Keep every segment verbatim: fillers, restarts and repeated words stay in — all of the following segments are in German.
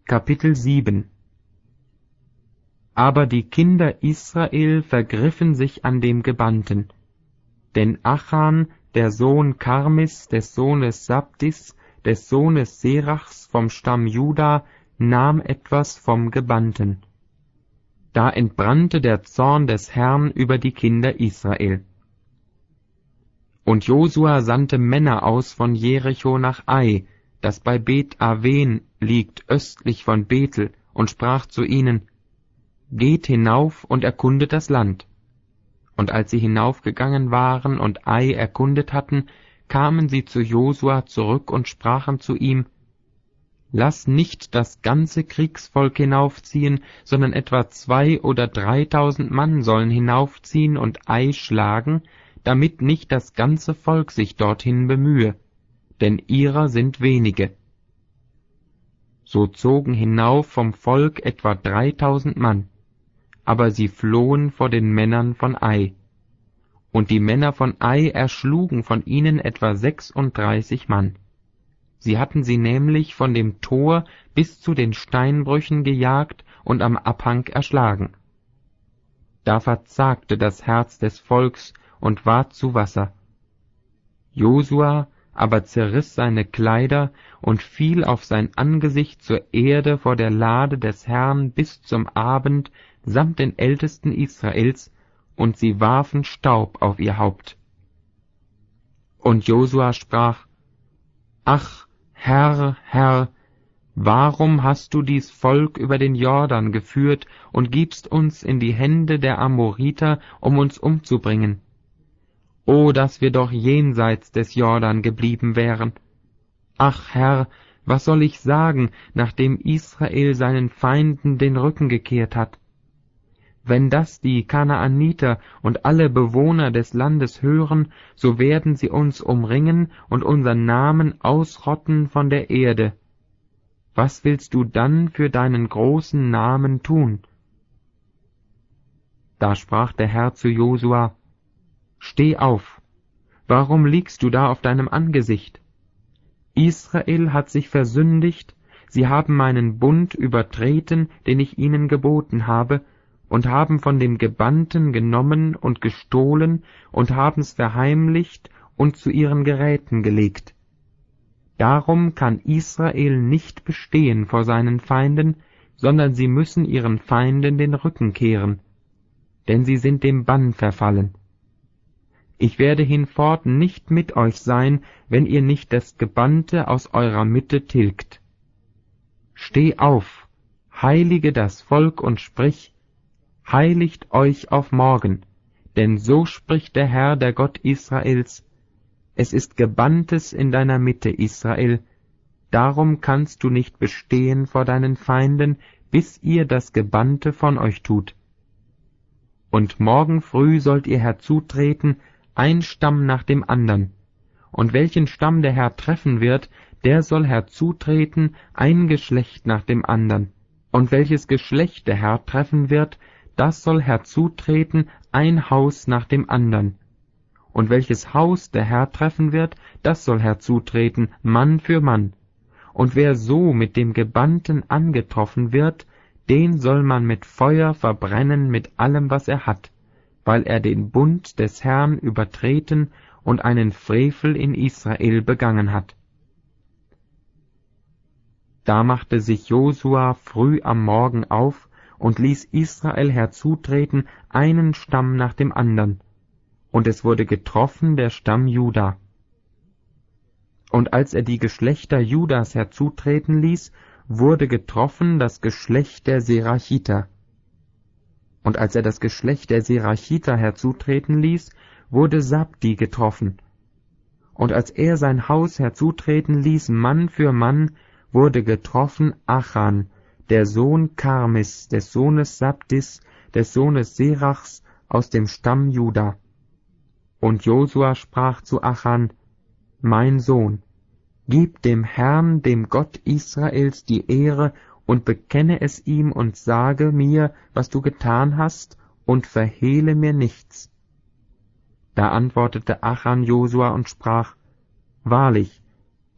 Kapitel sieben. Aber die Kinder Israel vergriffen sich an dem Gebannten. Denn Achan, der Sohn Karmis, des Sohnes Sabdis, des Sohnes Serachs vom Stamm Juda, nahm etwas vom Gebannten. Da entbrannte der Zorn des Herrn über die Kinder Israel. Und Josua sandte Männer aus von Jericho nach Ai, das bei Bet Aven liegt östlich von Bethel, und sprach zu ihnen: Geht hinauf und erkundet das Land. Und als sie hinaufgegangen waren und Ai erkundet hatten, kamen sie zu Josua zurück und sprachen zu ihm: Lass nicht das ganze Kriegsvolk hinaufziehen, sondern etwa zwei oder dreitausend Mann sollen hinaufziehen und Ai schlagen, damit nicht das ganze Volk sich dorthin bemühe, denn ihrer sind wenige. So zogen hinauf vom Volk etwa dreitausend Mann, aber sie flohen vor den Männern von Ai. Und die Männer von Ai erschlugen von ihnen etwa sechsunddreißig Mann. Sie hatten sie nämlich von dem Tor bis zu den Steinbrüchen gejagt und am Abhang erschlagen. Da verzagte das Herz des Volks und ward zu Wasser. Josua aber zerriss seine Kleider und fiel auf sein Angesicht zur Erde vor der Lade des Herrn bis zum Abend samt den Ältesten Israels, und sie warfen Staub auf ihr Haupt. Und Josua sprach: Ach, Herr, Herr, warum hast du dies Volk über den Jordan geführt und gibst uns in die Hände der Amoriter, um uns umzubringen? O, dass wir doch jenseits des Jordan geblieben wären! Ach, Herr, was soll ich sagen, nachdem Israel seinen Feinden den Rücken gekehrt hat? Wenn das die Kanaaniter und alle Bewohner des Landes hören, so werden sie uns umringen und unseren Namen ausrotten von der Erde. Was willst du dann für deinen großen Namen tun? Da sprach der Herr zu Josua: Steh auf, warum liegst du da auf deinem Angesicht? Israel hat sich versündigt, sie haben meinen Bund übertreten, den ich ihnen geboten habe, und haben von dem Gebannten genommen und gestohlen und haben's verheimlicht und zu ihren Geräten gelegt. Darum kann Israel nicht bestehen vor seinen Feinden, sondern sie müssen ihren Feinden den Rücken kehren, denn sie sind dem Bann verfallen. Ich werde hinfort nicht mit euch sein, wenn ihr nicht das Gebannte aus eurer Mitte tilgt. Steh auf, heilige das Volk und sprich: Heiligt euch auf morgen, denn so spricht der Herr, der Gott Israels: Es ist Gebanntes in deiner Mitte, Israel, darum kannst du nicht bestehen vor deinen Feinden, bis ihr das Gebannte von euch tut. Und morgen früh sollt ihr herzutreten, ein Stamm nach dem andern, und welchen Stamm der Herr treffen wird, der soll herzutreten, ein Geschlecht nach dem andern, und welches Geschlecht der Herr treffen wird, das soll herzutreten, ein Haus nach dem andern. Und welches Haus der Herr treffen wird, das soll herzutreten, Mann für Mann. Und wer so mit dem Gebannten angetroffen wird, den soll man mit Feuer verbrennen mit allem, was er hat, weil er den Bund des Herrn übertreten und einen Frevel in Israel begangen hat. Da machte sich Josua früh am Morgen auf und ließ Israel herzutreten, einen Stamm nach dem andern, und es wurde getroffen der Stamm Juda. Und als er die Geschlechter Judas herzutreten ließ, wurde getroffen das Geschlecht der Serachiter. Und als er das Geschlecht der Serachiter herzutreten ließ, wurde Sabdi getroffen. Und als er sein Haus herzutreten ließ, Mann für Mann, wurde getroffen Achan, der Sohn Karmis, des Sohnes Sabdis, des Sohnes Serachs, aus dem Stamm Juda. Und Josua sprach zu Achan: Mein Sohn, gib dem Herrn, dem Gott Israels, die Ehre und bekenne es ihm und sage mir, was du getan hast, und verhehle mir nichts. Da antwortete Achan Josua und sprach: Wahrlich,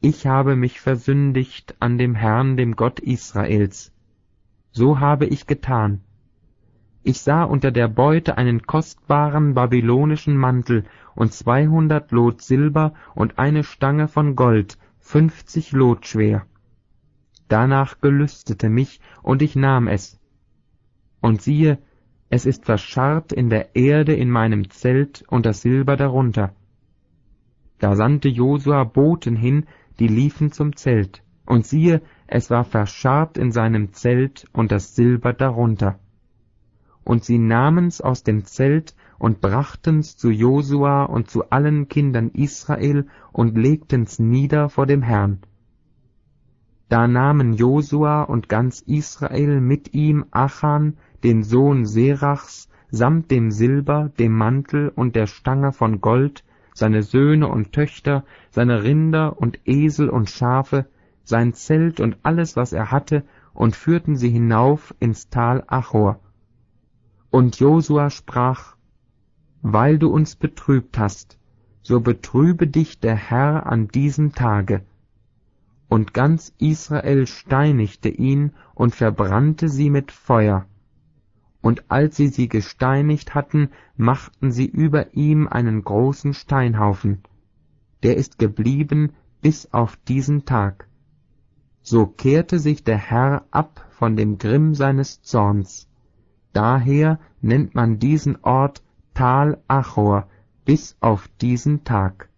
ich habe mich versündigt an dem Herrn, dem Gott Israels. So habe ich getan. Ich sah unter der Beute einen kostbaren babylonischen Mantel und zweihundert Lot Silber und eine Stange von Gold, fünfzig Lot schwer. Danach gelüstete mich, und ich nahm es. Und siehe, es ist verscharrt in der Erde in meinem Zelt und das Silber darunter. Da sandte Josua Boten hin, die liefen zum Zelt, und siehe, es war verscharrt in seinem Zelt und das Silber darunter. Und sie nahmen's aus dem Zelt und brachten's zu Josua und zu allen Kindern Israel und legten's nieder vor dem Herrn. Da nahmen Josua und ganz Israel mit ihm Achan, den Sohn Serachs, samt dem Silber, dem Mantel und der Stange von Gold, seine Söhne und Töchter, seine Rinder und Esel und Schafe, sein Zelt und alles, was er hatte, und führten sie hinauf ins Tal Achor. Und Josua sprach: Weil du uns betrübt hast, so betrübe dich der Herr an diesem Tage. Und ganz Israel steinigte ihn und verbrannte sie mit Feuer. Und als sie sie gesteinigt hatten, machten sie über ihm einen großen Steinhaufen. Der ist geblieben bis auf diesen Tag. So kehrte sich der Herr ab von dem Grimm seines Zorns. Daher nennt man diesen Ort Tal Achor bis auf diesen Tag.